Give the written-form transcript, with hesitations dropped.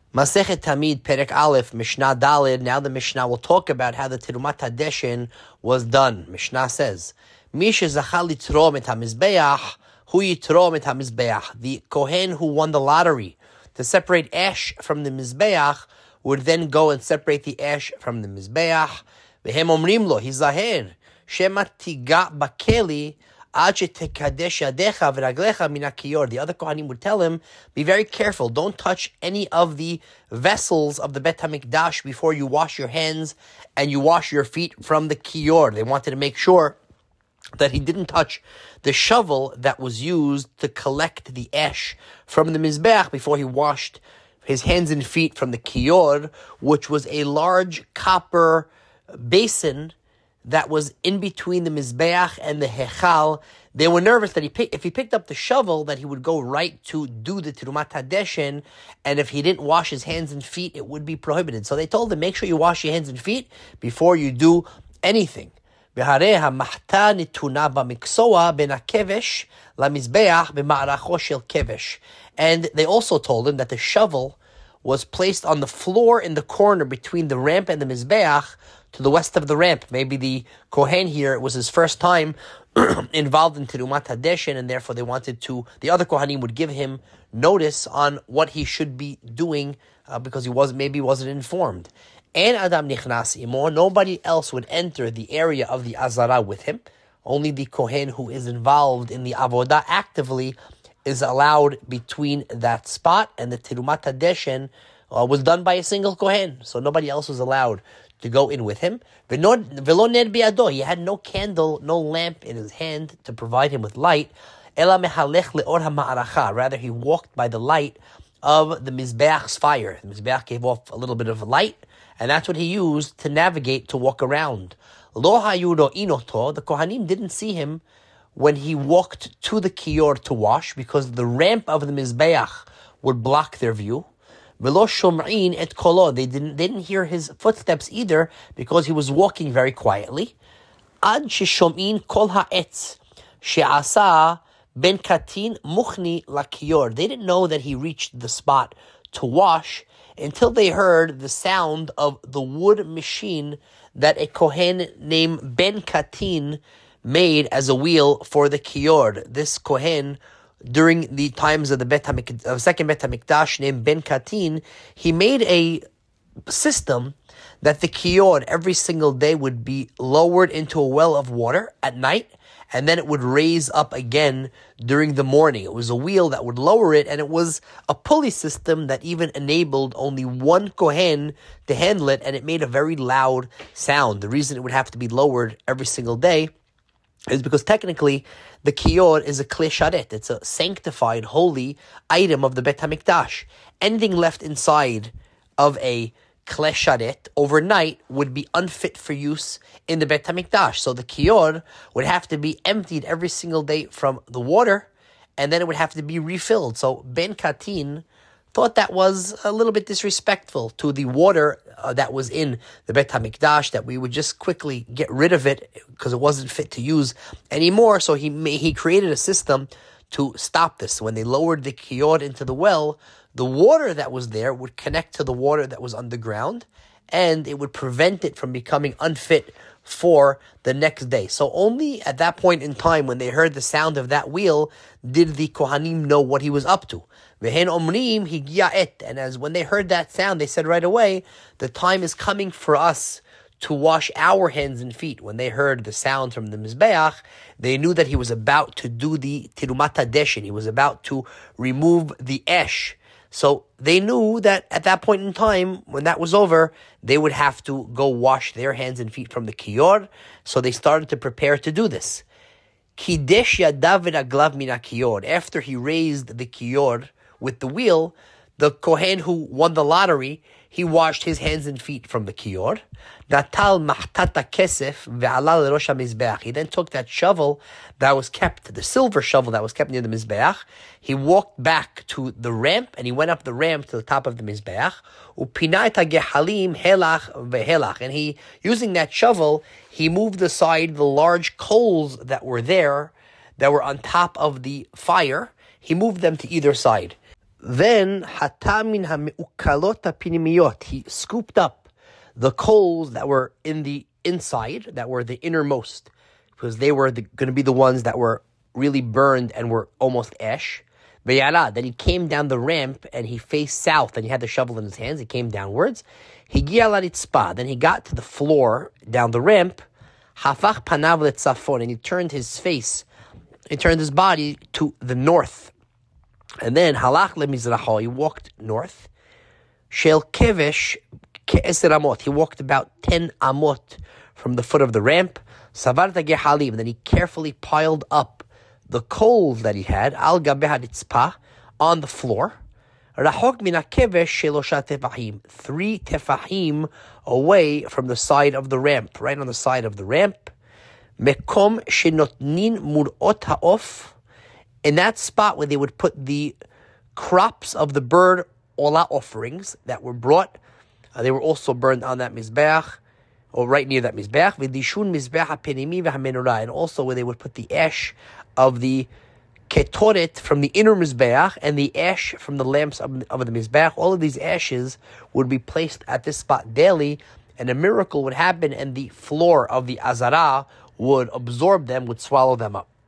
Masechet Tamid, Perek Aleph, Mishnah Daled. Now the Mishnah will talk about how the Terumat HaDeshen was done. Mishnah says, Mish zachal litrom et hamizbeach, hu yitrom et hamizbeach. The Kohen who won the lottery to separate ash from the Mizbeach would then go and separate the ash from the Mizbeach. Vehem omrim lo, hizaher, shema tiga bakeli, the other Kohanim would tell him, be very careful, don't touch any of the vessels of the Bet HaMikdash before you wash your hands and you wash your feet from the kiyor. They wanted to make sure that he didn't touch the shovel that was used to collect the ash from the Mizbeach before he washed his hands and feet from the kiyor, which was a large copper basin that was in between the Mizbeach and the Hechal. They were nervous that if he picked up the shovel, that he would go right to do the Terumat HaDeshen, and if he didn't wash his hands and feet, it would be prohibited. So they told him, make sure you wash your hands and feet before you do anything. And they also told him that the shovel was placed on the floor in the corner between the ramp and the Mizbeach, to the west of the ramp. Maybe the Kohen here, it was his first time involved in Terumat HaDeshen, and therefore the other Kohanim would give him notice on what he should be doing, because he wasn't informed. And Adam Nichnas Imo, nobody else would enter the area of the Azara with him. Only the Kohen who is involved in the Avodah actively is allowed between that spot, and the Terumat HaDeshen was done by a single Kohen, so nobody else was allowed to go in with him. He had no candle, no lamp in his hand to provide him with light. Rather, he walked by the light of the Mizbeach's fire. The Mizbeach gave off a little bit of light, and that's what he used to navigate, to walk around. The Kohanim didn't see him when he walked to the kiyor to wash, because the ramp of the Mizbeach would block their view. Velo shom'in et kolo. They didn't hear his footsteps either, because he was walking very quietly. Ad sheshom'in kol ha'etz she'asa ben katin muchni lakiyor. They didn't know that he reached the spot to wash until they heard the sound of the wood machine that a Kohen named Ben Katin made as a wheel for the kiyor. This Kohen, during the times of the second Bet HaMikdash, named Ben Katin, he made a system that the kiyor every single day would be lowered into a well of water at night, and then it would raise up again during the morning. It was a wheel that would lower it, and it was a pulley system that even enabled only one Kohen to handle it, and it made a very loud sound. The reason it would have to be lowered every single day is because technically the kiyor is a kli sharet. It's a sanctified, holy item of the Bet HaMikdash. Anything left inside of a kli sharet overnight would be unfit for use in the Bet HaMikdash. So the kiyor would have to be emptied every single day from the water, and then it would have to be refilled. So Ben Katin thought that was a little bit disrespectful to the water that was in the Bet HaMikdash, that we would just quickly get rid of it because it wasn't fit to use anymore. So he created a system to stop this. When they lowered the kiyor into the well, the water that was there would connect to the water that was underground, and it would prevent it from becoming unfit for the next day. So only at that point in time, when they heard the sound of that wheel, did the Kohanim know what he was up to. Vehen omrim higia et. And as when they heard that sound, they said right away, the time is coming for us to wash our hands and feet. When they heard the sound from the Mizbeach, they knew that he was about to do the Terumat HaDeshen. He was about to remove the ash. So they knew that at that point in time, when that was over, they would have to go wash their hands and feet from the kiyor. So they started to prepare to do this. Kidesh yadav v'raglav min kiyor. After he raised the kiyor with the wheel, the Kohen who won the lottery, he washed his hands and feet from the kiyor. Natal mahtata kesef ve'ala l'rosh hamizbeach. He then took that shovel that was kept, the silver shovel that was kept near the Mizbeach. He walked back to the ramp, and he went up the ramp to the top of the Mizbeach. Upina et hagehalim helach vehelach. And he, using that shovel, he moved aside the large coals that were there, that were on top of the fire. He moved them to either side. Then hatamin hameukalot pinimiyot. He scooped up the coals that were in the inside, that were the innermost, because they were going to be the ones that were really burned and were almost ash. Then he came down the ramp and he faced south and he had the shovel in his hands. He came downwards. Then he got to the floor down the ramp. Hafach panav letzafon, and he turned his body to the north. And then halach lemizracho, he walked north. Shel kevesh ke'eser amot, he walked about 10 amot from the foot of the ramp. Savar gehalim, and then he carefully piled up the coals that he had, al gabeh haritzpah, on the floor. Rachok min hakevesh shelosha tefahim, 3 tefahim away from the side of the ramp, right on the side of the ramp. Mekom shenotnin murot ha'of, in that spot where they would put the crops of the bird olah offerings that were brought, they were also burned on that mizbeach, or right near that mizbeach. V'dishun mizbeach ha'penimi v'hamenorah, and also where they would put the of the ketoret from the inner mizbeach and the ash from the lamps of the mizbeach. All of these ashes would be placed at this spot daily, and a miracle would happen, and the floor of the azara would absorb them, would swallow them up.